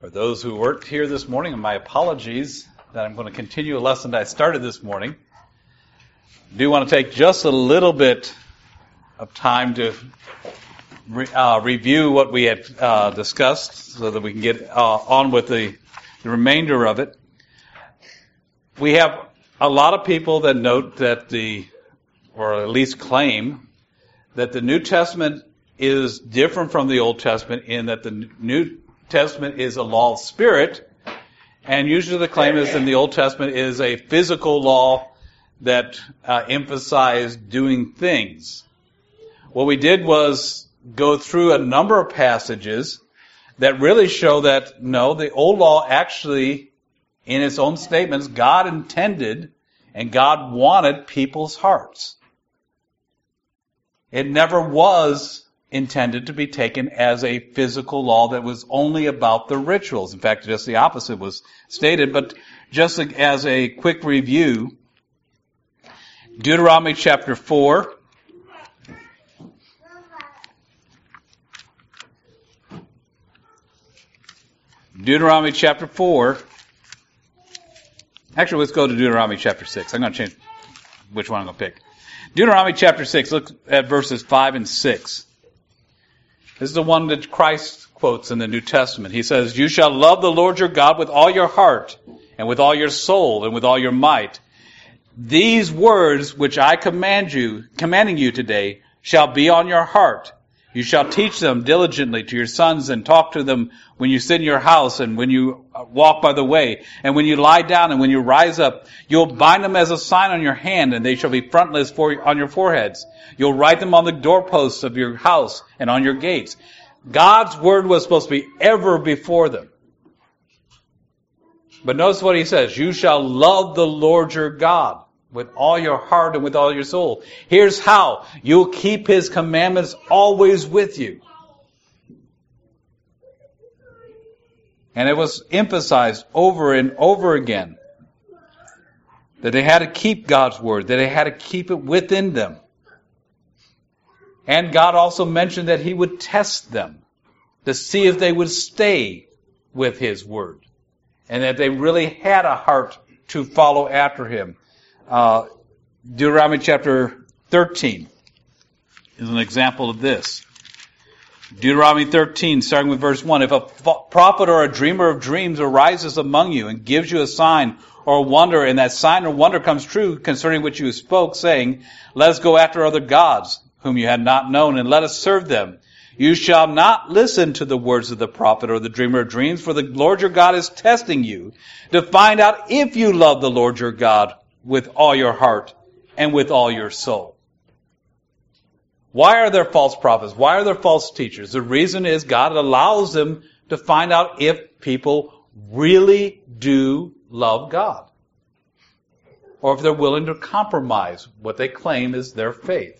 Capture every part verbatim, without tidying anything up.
For those who weren't here this morning, and my apologies that I'm going to continue a lesson that I started this morning, I do want to take just a little bit of time to re- uh, review what we had uh, discussed so that we can get uh, on with the, the remainder of it. We have a lot of people that note that the, or at least claim, that the New Testament is different from the Old Testament in that the New Testament is a law of spirit, and usually the claim is that the Old Testament is a physical law that uh, emphasized doing things. What we did was go through a number of passages that really show that, no, the old law actually, in its own statements, God intended and God wanted people's hearts. It never was intended to be taken as a physical law that was only about the rituals. In fact, just the opposite was stated. But just as a quick review, Deuteronomy chapter four. Deuteronomy chapter four. Actually, let's go to Deuteronomy chapter six. I'm going to change which one I'm going to pick. Deuteronomy chapter six, look at verses five and six. This is the one that Christ quotes in the New Testament. He says, "You shall love the Lord your God with all your heart, and with all your soul, and with all your might. These words which I command you, commanding you today, shall be on your heart. You shall teach them diligently to your sons, and talk to them when you sit in your house, and when you walk by the way, and when you lie down, and when you rise up. You'll bind them as a sign on your hand, and they shall be frontlets for, on your foreheads. You'll write them on the doorposts of your house and on your gates." God's word was supposed to be ever before them. But notice what he says, "You shall love the Lord your God with all your heart and with all your soul." Here's how. You'll keep his commandments always with you. And it was emphasized over and over again that they had to keep God's word, that they had to keep it within them. And God also mentioned that he would test them to see if they would stay with his word, and that they really had a heart to follow after him. Uh, Deuteronomy chapter thirteen is an example of this. Deuteronomy thirteen, starting with verse one. "If a prophet or a dreamer of dreams arises among you and gives you a sign or a wonder, and that sign or wonder comes true concerning which you spoke, saying, 'Let us go after other gods whom you had not known, and let us serve them,' you shall not listen to the words of the prophet or the dreamer of dreams, for the Lord your God is testing you to find out if you love the Lord your God with all your heart and with all your soul." Why are there false prophets? Why are there false teachers? The reason is God allows them to find out if people really do love God, or if they're willing to compromise what they claim is their faith.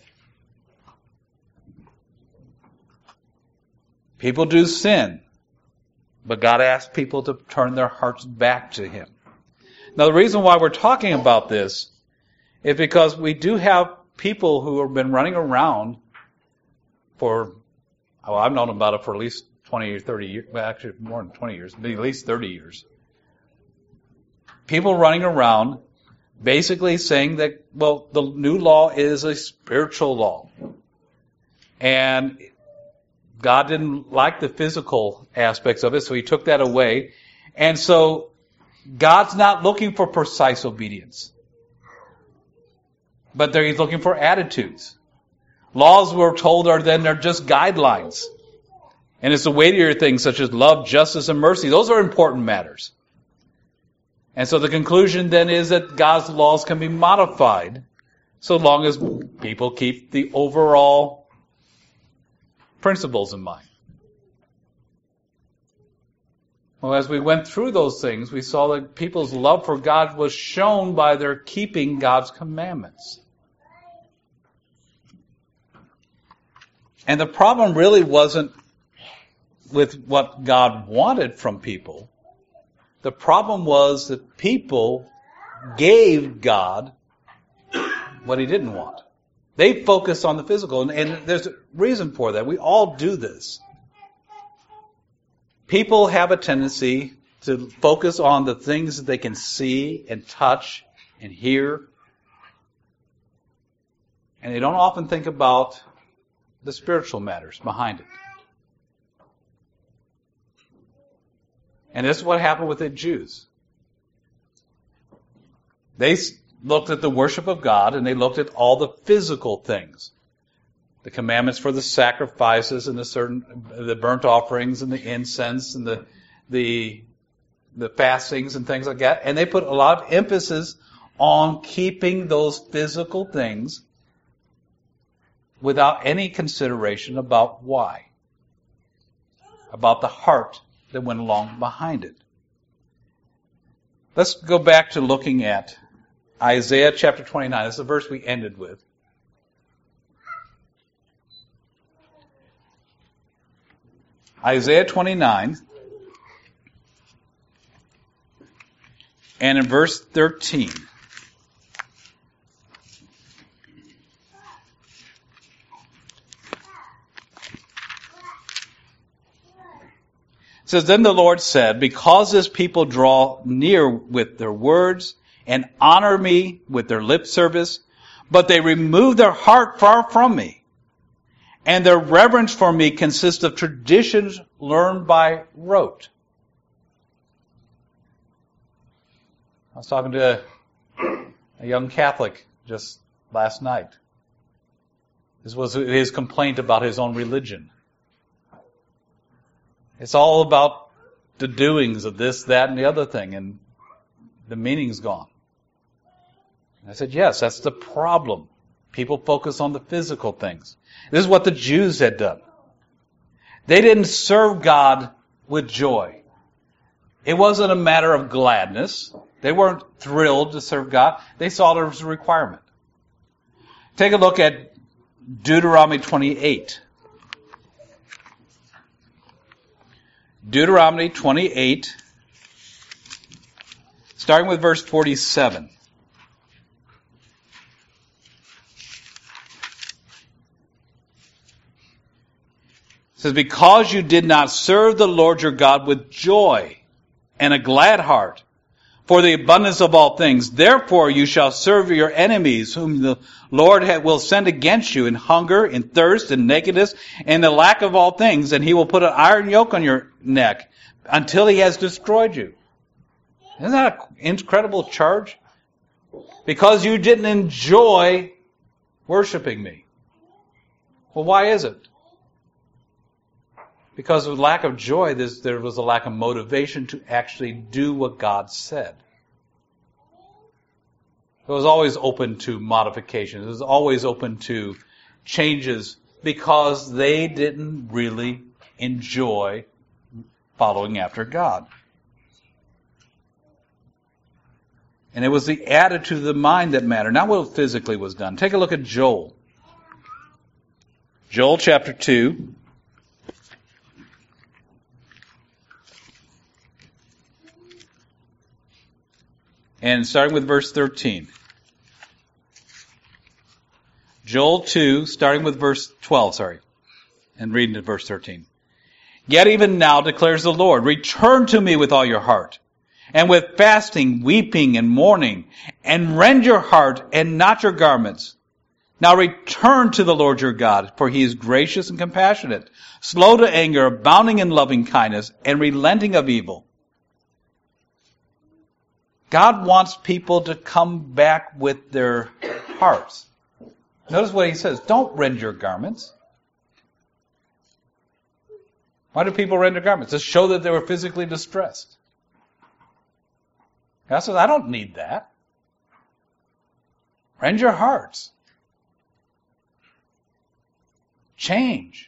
People do sin, but God asks people to turn their hearts back to him. Now, the reason why we're talking about this is because we do have people who have been running around for, well, I've known about it for at least twenty or thirty years, well, actually more than twenty years, maybe at least thirty years. People running around basically saying that, well, the new law is a spiritual law. And God didn't like the physical aspects of it, so he took that away. And so God's not looking for precise obedience, but he's looking for attitudes. Laws, we're told, are then they're just guidelines. And it's the weightier things such as love, justice, and mercy. Those are important matters. And so the conclusion then is that God's laws can be modified so long as people keep the overall principles in mind. Well, as we went through those things, we saw that people's love for God was shown by their keeping God's commandments. And the problem really wasn't with what God wanted from people. The problem was that people gave God what he didn't want. They focus on the physical, and, and there's a reason for that. We all do this. people have a tendency to focus on the things that they can see and touch and hear. And they don't often think about the spiritual matters behind it. And this is what happened with the Jews. They looked at the worship of God and they looked at all the physical things. The commandments for the sacrifices and the certain, the burnt offerings and the incense and the, the, the fastings and things like that. And they put a lot of emphasis on keeping those physical things without any consideration about why. About the heart that went along behind it. Let's go back to looking at Isaiah chapter twenty-nine. This is the verse we ended with. Isaiah twenty-nine. And in verse thirteen. It says, then the Lord said, because this people draw near with their words and honor me with their lip service, but they remove their heart far from me, and their reverence for me consists of traditions learned by rote. I was talking to a young Catholic just last night. This was his complaint about his own religion. It's all about the doings of this, that, and the other thing, and the meaning's gone. And I said, yes, that's the problem. People focus on the physical things. This is what the Jews had done. They didn't serve God with joy. It wasn't a matter of gladness. They weren't thrilled to serve God. They saw it as a requirement. Take a look at Deuteronomy twenty-eight. Deuteronomy twenty-eight, starting with verse forty-seven. It says, because you did not serve the Lord your God with joy and a glad heart for the abundance of all things, therefore you shall serve your enemies whom the Lord will send against you in hunger, in thirst, in nakedness, and the lack of all things, and he will put an iron yoke on your neck until he has destroyed you. Isn't that an incredible charge? Because you didn't enjoy worshiping me. Well, why is it? Because of lack of joy, there was a lack of motivation to actually do what God said. It was always open to modifications. It was always open to changes because they didn't really enjoy following after God. And it was the attitude of the mind that mattered, not what physically was done. Take a look at Joel. Joel chapter two. And starting with verse thirteen. Joel two, starting with verse twelve, sorry. And reading to verse thirteen. Yet even now declares the Lord, return to me with all your heart, and with fasting, weeping, and mourning, and rend your heart and not your garments. Now return to the Lord your God, for he is gracious and compassionate, slow to anger, abounding in loving kindness, and relenting of evil. God wants people to come back with their hearts. Notice what he says. Don't rend your garments. Why do people rend their garments? To show that they were physically distressed. God says, I don't need that. Rend your hearts. Change.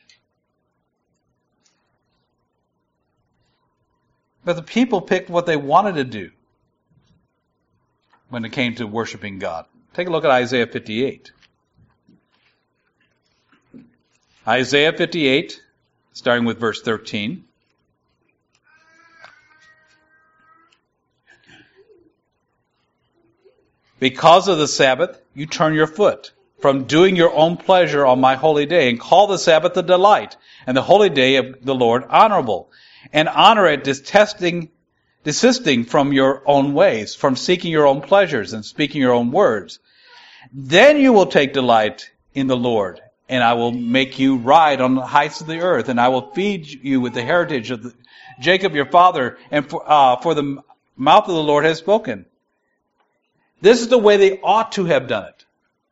But the people picked what they wanted to do when it came to worshiping God. Take a look at Isaiah fifty-eight. Isaiah fifty-eight, starting with verse thirteen. Because of the Sabbath, you turn your foot from doing your own pleasure on my holy day, and call the Sabbath a delight, and the holy day of the Lord honorable. and honor it, detesting, desisting from your own ways, from seeking your own pleasures and speaking your own words. Then you will take delight in the Lord, and I will make you ride on the heights of the earth, and I will feed you with the heritage of the, Jacob your father, and for, uh, for the mouth of the Lord has spoken. This is the way they ought to have done it.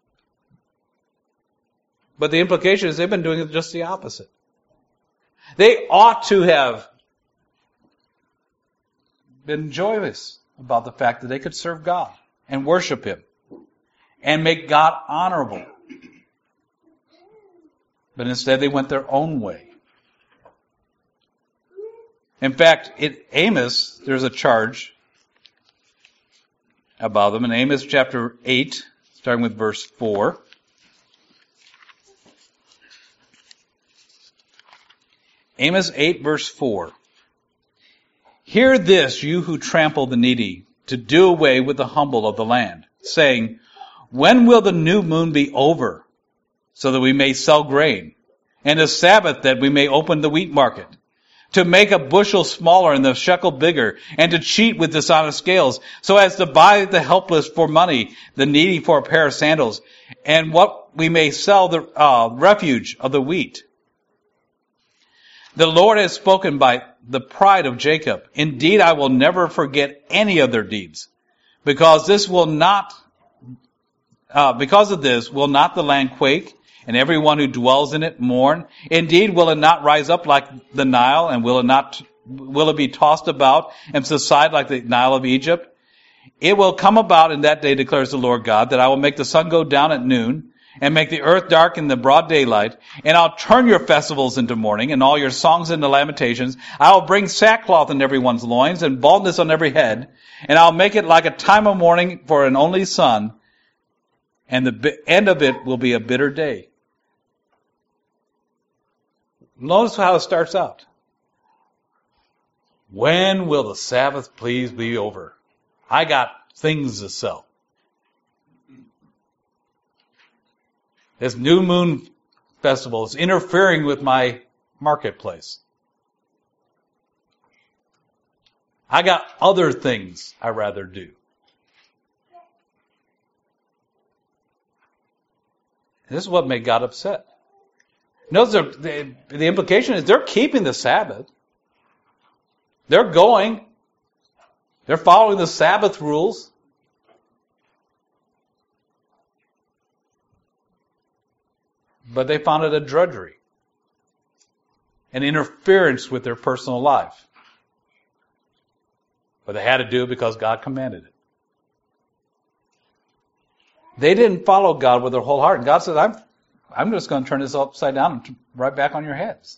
But the implication is they've been doing it just the opposite. They ought to have been joyous about the fact that they could serve God and worship Him and make God honorable. But instead they went their own way. In fact, in Amos, there's a charge about them. In Amos chapter eight, starting with verse four. Amos eight, verse four. Hear this, you who trample the needy, to do away with the humble of the land, saying, when will the new moon be over, so that we may sell grain, and the Sabbath that we may open the wheat market, to make a bushel smaller and the shekel bigger, and to cheat with dishonest scales, so as to buy the helpless for money, the needy for a pair of sandals, and what we may sell the uh, refuge of the wheat. The Lord has spoken by the pride of Jacob. Indeed, I will never forget any of their deeds, because this will not, uh, because of this will not the land quake, and everyone who dwells in it mourn? Indeed, will it not rise up like the Nile, and will it not, will it be tossed about and subside like the Nile of Egypt? It will come about in that day, declares the Lord God, that I will make the sun go down at noon, and make the earth dark in the broad daylight, and I'll turn your festivals into mourning, and all your songs into lamentations. I will bring sackcloth in everyone's loins, and baldness on every head, and I'll make it like a time of mourning for an only son, and the end of it will be a bitter day. Notice how it starts out. When will the Sabbath please be over? I got things to sell. This new moon festival is interfering with my marketplace. I got other things I'd rather do. And this is what made God upset. Notice the, the, the implication is they're keeping the Sabbath. They're going. They're following the Sabbath rules. But they found it a drudgery, an interference with their personal life. But they had to do it because God commanded it. They didn't follow God with their whole heart. And God said, I'm, I'm just going to turn this upside down and right back on your heads.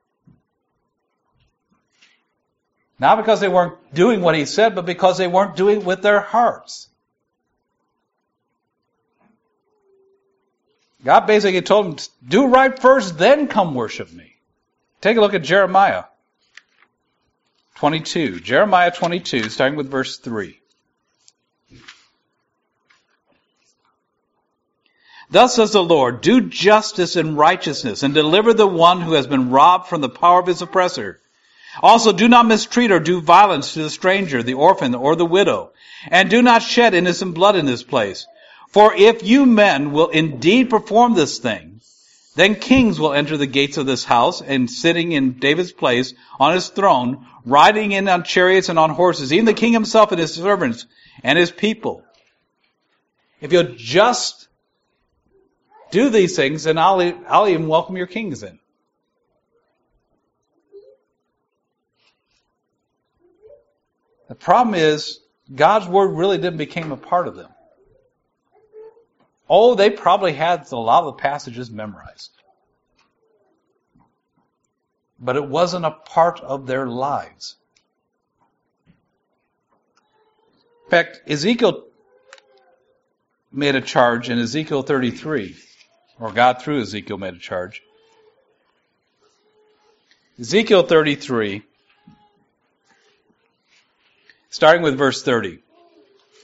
Not because they weren't doing what He said, but because they weren't doing it with their hearts. God basically told them, do right first, then come worship me. Take a look at Jeremiah twenty-two. Jeremiah twenty-two, starting with verse three. Thus says the Lord, do justice and righteousness, and deliver the one who has been robbed from the power of his oppressor. Also do not mistreat or do violence to the stranger, the orphan, or the widow, and do not shed innocent blood in this place. For if you men will indeed perform this thing, then kings will enter the gates of this house, and sitting in David's place on his throne, riding in on chariots and on horses, even the king himself and his servants and his people. If you'll just do these things, then I'll, I'll even welcome your kings in. The problem is, God's word really didn't become a part of them. Oh, they probably had a lot of the passages memorized. But it wasn't a part of their lives. In fact, Ezekiel made a charge in Ezekiel thirty-three, or God through Ezekiel made a charge. Ezekiel thirty-three, starting with verse thirty.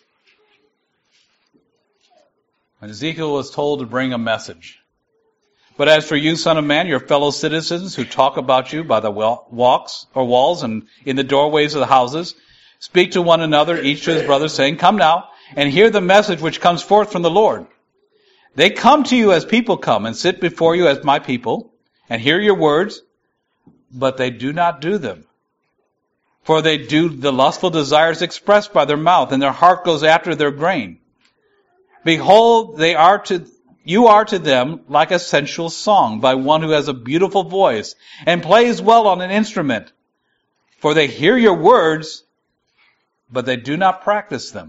When Ezekiel was told to bring a message. But as for you, son of man, your fellow citizens who talk about you by the walks or walls and in the doorways of the houses, speak to one another, each to his brother, saying, come now, and hear the message which comes forth from the Lord. They come to you as people come, and sit before you as my people, and hear your words, but they do not do them. For they do the lustful desires expressed by their mouth, and their heart goes after their grain. Behold, they are to you are to them like a sensual song by one who has a beautiful voice and plays well on an instrument. For they hear your words, but they do not practice them.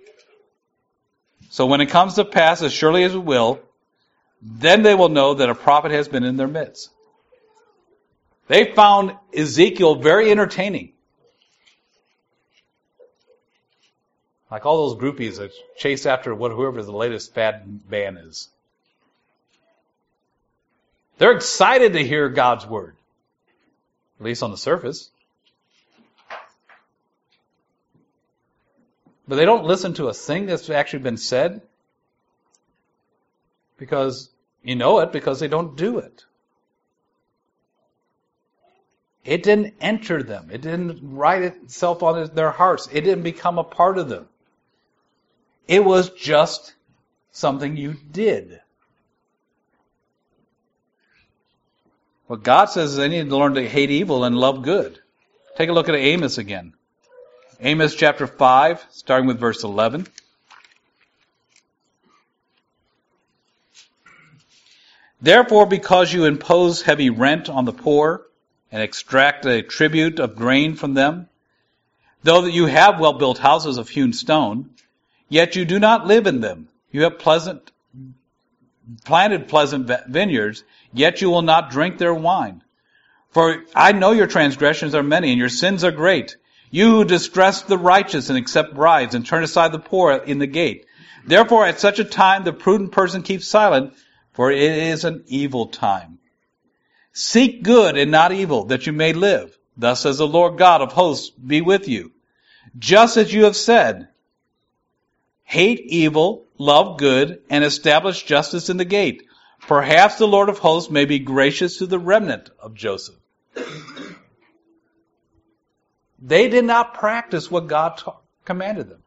So when it comes to pass, as surely as it will, then they will know that a prophet has been in their midst. They found Ezekiel very entertaining. Like all those groupies that chase after whoever the latest fad band is. They're excited to hear God's word. At least on the surface. But they don't listen to a thing that's actually been said. Because you know it, because they don't do it. It didn't enter them. It didn't write itself on their hearts. It didn't become a part of them. It was just something you did. What God says is they need to learn to hate evil and love good. Take a look at Amos again. Amos chapter five, starting with verse eleven. Therefore, because you impose heavy rent on the poor and extract a tribute of grain from them, though that you have well-built houses of hewn stone, yet you do not live in them. You have pleasant, planted pleasant vineyards, yet you will not drink their wine. For I know your transgressions are many, and your sins are great. You who distress the righteous and accept bribes, and turn aside the poor in the gate. Therefore at such a time the prudent person keeps silent, for it is an evil time. Seek good and not evil, that you may live. Thus says the Lord God of hosts be with you. Just as you have said, hate evil, love good, and establish justice in the gate. Perhaps the Lord of hosts may be gracious to the remnant of Joseph. They did not practice what God ta- commanded them.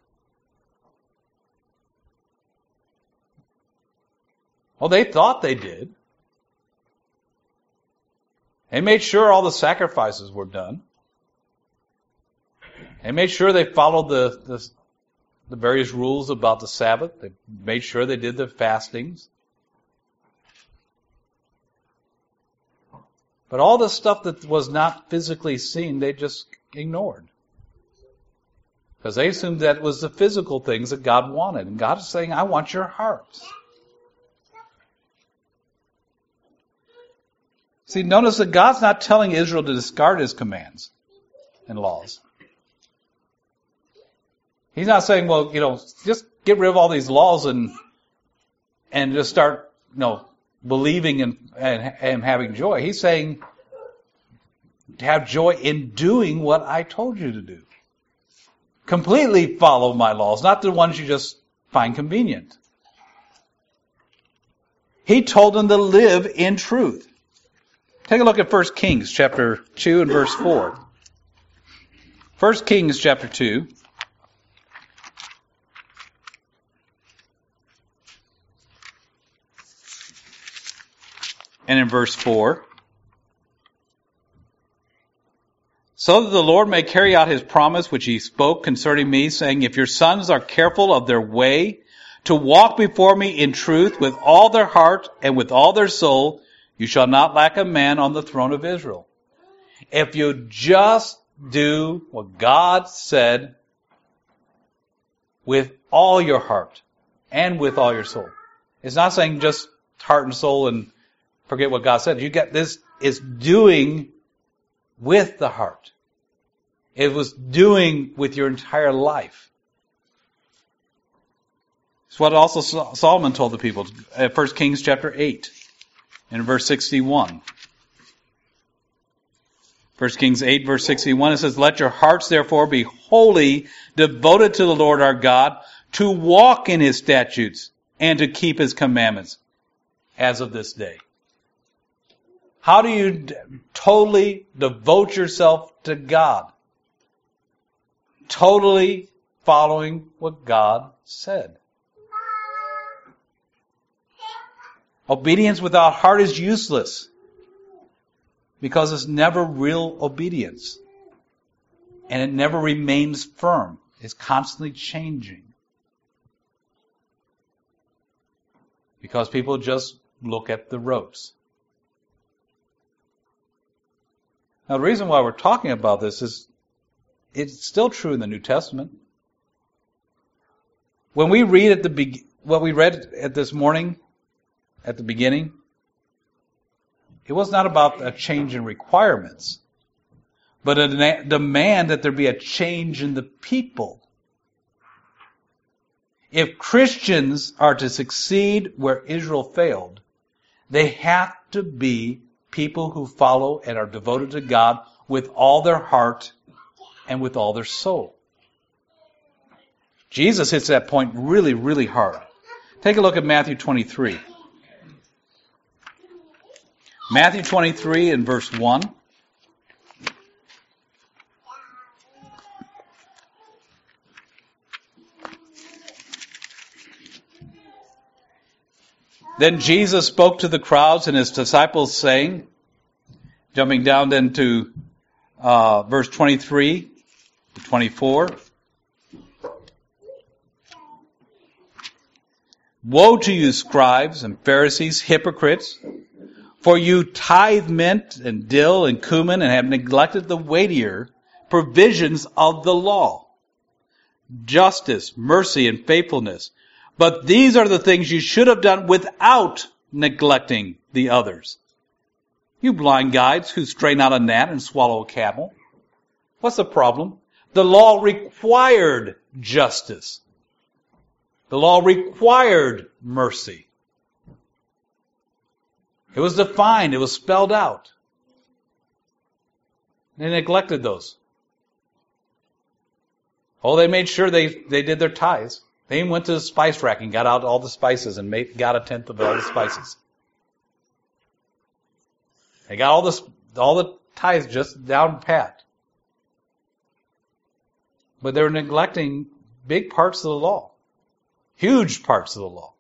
Well, they thought they did. They made sure all the sacrifices were done. They made sure they followed the, the, the various rules about the Sabbath. They made sure they did the fastings. But all the stuff that was not physically seen, they just ignored. Because they assumed that was the physical things that God wanted. And God is saying, I want your hearts. See, notice that God's not telling Israel to discard His commands and laws. He's not saying, well, you know, just get rid of all these laws and and just start, you know, believing and, and, and having joy. He's saying, have joy in doing what I told you to do. Completely follow my laws, not the ones you just find convenient. He told them to live in truth. Take a look at First Kings chapter two and verse four. First Kings chapter two. And in verse four. So that the Lord may carry out His promise which He spoke concerning me, saying, if your sons are careful of their way, to walk before me in truth with all their heart and with all their soul, you shall not lack a man on the throne of Israel. If you just do what God said with all your heart and with all your soul. It's not saying just heart and soul and forget what God said. You get this is doing with the heart. It was doing with your entire life. It's what also Solomon told the people. First Kings chapter eight. In verse sixty-one. First Kings eight, verse sixty-one, it says, let your hearts therefore be wholly devoted to the Lord our God, to walk in His statutes and to keep His commandments as of this day. How do you d- totally devote yourself to God? Totally following what God said. Obedience without heart is useless because it's never real obedience. And it never remains firm. It's constantly changing. Because people just look at the ropes. Now the reason why we're talking about this is it's still true in the New Testament. When we read at the be- what we read at this morning, at the beginning, it was not about a change in requirements, but a na- demand that there be a change in the people. If Christians are to succeed where Israel failed, they have to be people who follow and are devoted to God with all their heart and with all their soul. Jesus hits that point really, really hard. Take a look at Matthew twenty-three. Matthew twenty-three and verse one. Then Jesus spoke to the crowds and his disciples, saying, jumping down then to uh, verse twenty-three to twenty-four. Woe to you, scribes and Pharisees, hypocrites! For you tithe mint and dill and cumin and have neglected the weightier provisions of the law, justice, mercy, and faithfulness. But these are the things you should have done without neglecting the others. You blind guides who strain out a gnat and swallow a camel. What's the problem? The law required justice. The law required mercy. It was defined. It was spelled out. They neglected those. Oh, they made sure they, they did their tithes. They even went to the spice rack and got out all the spices and made, got a tenth of all the spices. They got all the, all the tithes just down pat. But they were neglecting big parts of the law. Huge parts of the law.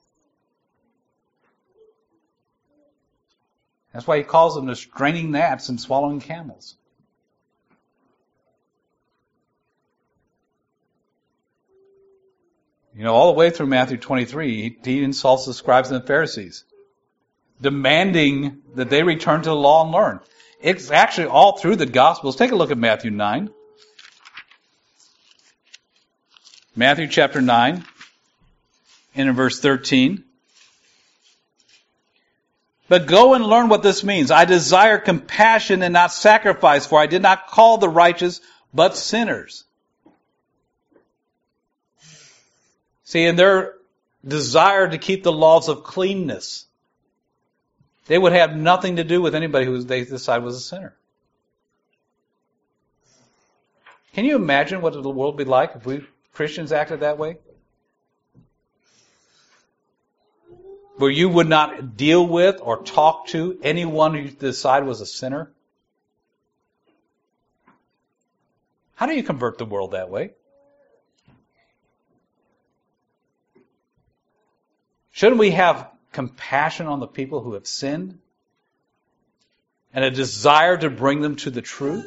That's why he calls them the straining gnats and swallowing camels. You know, all the way through Matthew twenty-three, he, he insults the scribes and the Pharisees, demanding that they return to the law and learn. It's actually all through the Gospels. Take a look at Matthew nine. Matthew chapter nine, and in verse thirteen. But go and learn what this means. I desire compassion and not sacrifice, for I did not call the righteous, but sinners. See, in their desire to keep the laws of cleanness, they would have nothing to do with anybody who they decide was a sinner. Can you imagine what the world would be like if we Christians acted that way? Where you would not deal with or talk to anyone who you decide was a sinner? How do you convert the world that way? Shouldn't we have compassion on the people who have sinned? And a desire to bring them to the truth?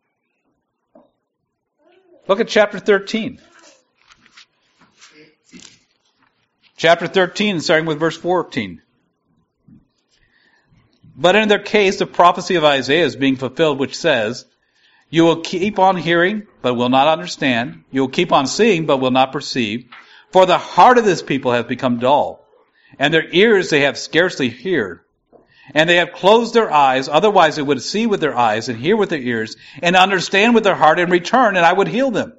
Look at chapter thirteen. Chapter thirteen, starting with verse fourteen. But in their case, the prophecy of Isaiah is being fulfilled, which says, you will keep on hearing, but will not understand. You will keep on seeing, but will not perceive. For the heart of this people has become dull, and their ears they have scarcely heard. And they have closed their eyes, otherwise they would see with their eyes, and hear with their ears, and understand with their heart, and return, and I would heal them.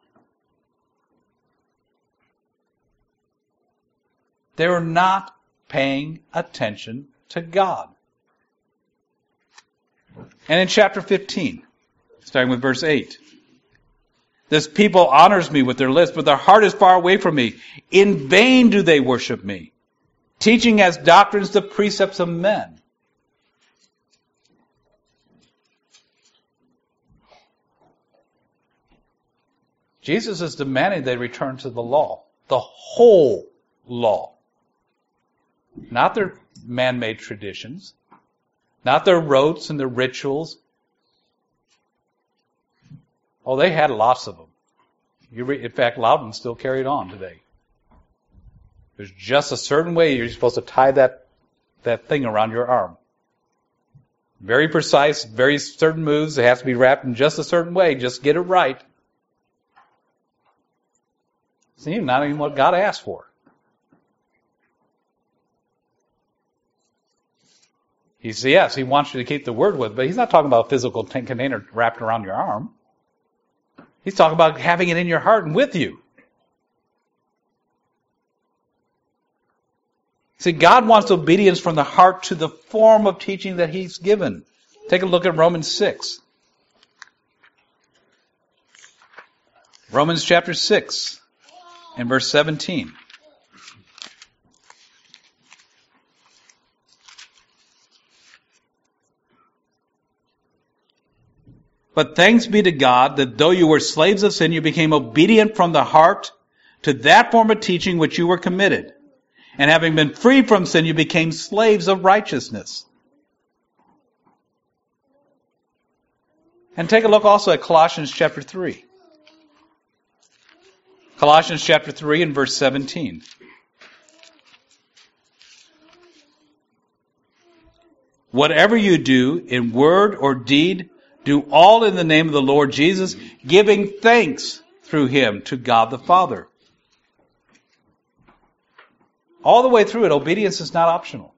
They were not paying attention to God. And in chapter fifteen, starting with verse eight, this people honors me with their lips, but their heart is far away from me. In vain do they worship me, teaching as doctrines the precepts of men. Jesus is demanding they return to the law. The whole law. Not their man-made traditions. Not their rotes and their rituals. Oh, they had lots of them. You re- in fact, a lot of them still carried on today. There's just a certain way you're supposed to tie that, that thing around your arm. Very precise, very certain moves. It has to be wrapped in just a certain way. Just get it right. See, not even what God asked for. He says, yes, he wants you to keep the word with, but he's not talking about a physical container wrapped around your arm. He's talking about having it in your heart and with you. See, God wants obedience from the heart to the form of teaching that he's given. Take a look at Romans six. Romans chapter six and verse seventeen. But thanks be to God that though you were slaves of sin, you became obedient from the heart to that form of teaching which you were committed. And having been freed from sin, you became slaves of righteousness. And take a look also at Colossians chapter three. Colossians chapter three and verse seventeen. Whatever you do in word or deed, do all in the name of the Lord Jesus, giving thanks through him to God the Father. All the way through it, obedience is not optional.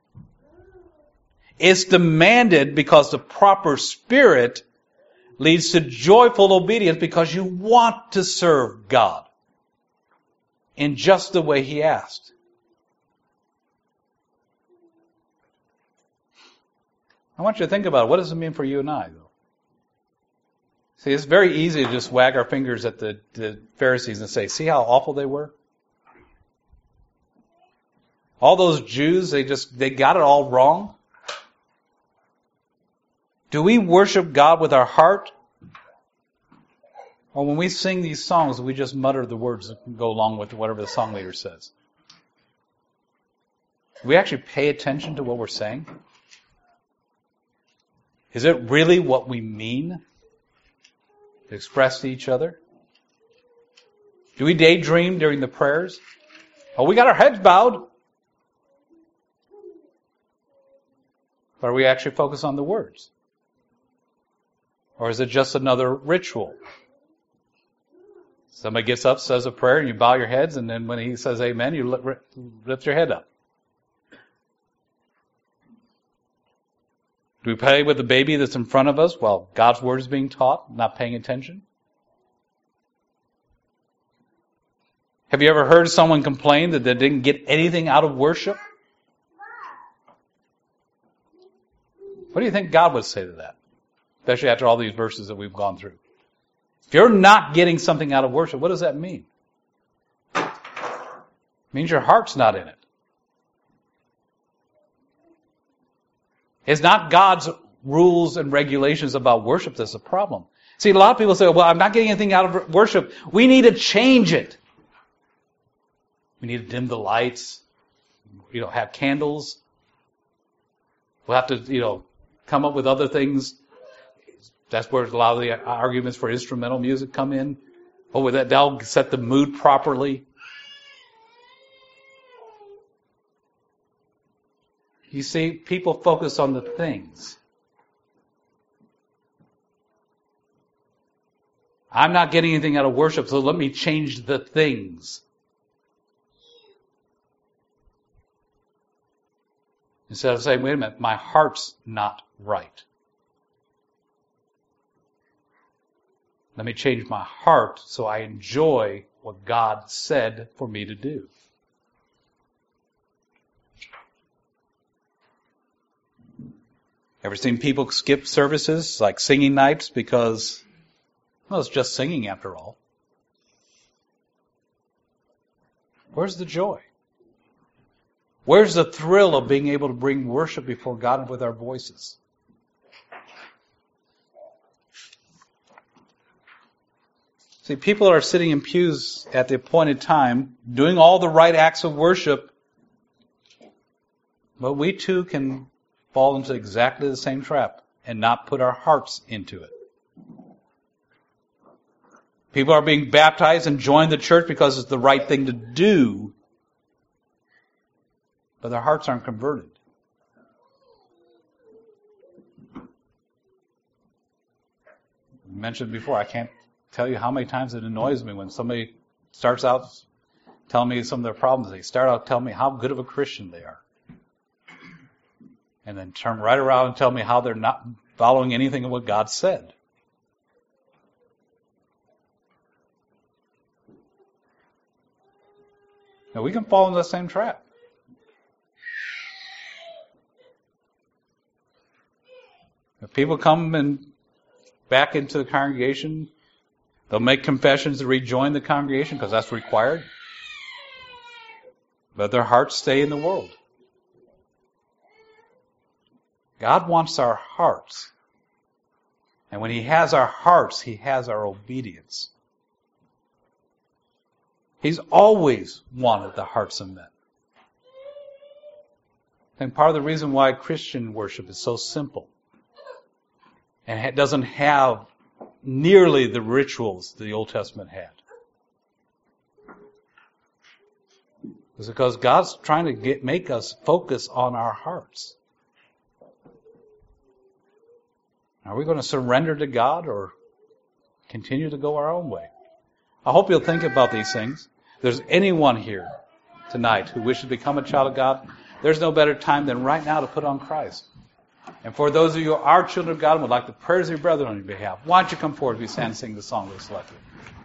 It's demanded because the proper spirit leads to joyful obedience because you want to serve God in just the way he asked. I want you to think about it. What does it mean for you and I, though? See, it's very easy to just wag our fingers at the, the Pharisees and say, see how awful they were? All those Jews, they just, they got it all wrong. Do we worship God with our heart? Or when we sing these songs, we just mutter the words that go along with whatever the song leader says? Do we actually pay attention to what we're saying? Is it really what we mean to express to each other? Do we daydream during the prayers? Oh, we got our heads bowed. But are we actually focused on the words? Or is it just another ritual? Somebody gets up, says a prayer, and you bow your heads, and then when he says amen, you lift your head up. Do we play with the baby that's in front of us while God's word is being taught, not paying attention? Have you ever heard someone complain that they didn't get anything out of worship? What do you think God would say to that? Especially after all these verses that we've gone through. If you're not getting something out of worship, what does that mean? It means your heart's not in it. It's not God's rules and regulations about worship that's a problem. See, a lot of people say, well, I'm not getting anything out of worship. We need to change it. We need to dim the lights, you know, have candles. We'll have to, you know, come up with other things. That's where a lot of the arguments for instrumental music come in. Oh, with that, that'll set the mood properly. You see, people focus on the things. I'm not getting anything out of worship, so let me change the things. Instead of saying, wait a minute, my heart's not right. Let me change my heart so I enjoy what God said for me to do. Ever seen people skip services like singing nights because, well, it's just singing after all? Where's the joy? Where's the thrill of being able to bring worship before God with our voices? See, people are sitting in pews at the appointed time, doing all the right acts of worship, but we too can fall into exactly the same trap and not put our hearts into it. People are being baptized and join the church because it's the right thing to do, but their hearts aren't converted. I mentioned before, I can't tell you how many times it annoys me when somebody starts out telling me some of their problems. They start out telling me how good of a Christian they are. And then turn right around and tell me how they're not following anything of what God said. Now we can fall into the same trap. If people come and back into the congregation, they'll make confessions to rejoin the congregation because that's required. But their hearts stay in the world. God wants our hearts. And when He has our hearts, He has our obedience. He's always wanted the hearts of men. And part of the reason why Christian worship is so simple and it doesn't have nearly the rituals the Old Testament had is because God's trying to get make us focus on our hearts. Are we going to surrender to God or continue to go our own way? I hope you'll think about these things. If there's anyone here tonight who wishes to become a child of God, there's no better time than right now to put on Christ. And for those of you who are children of God and would like the prayers of your brethren on your behalf, why don't you come forward as we stand and sing the song we selected.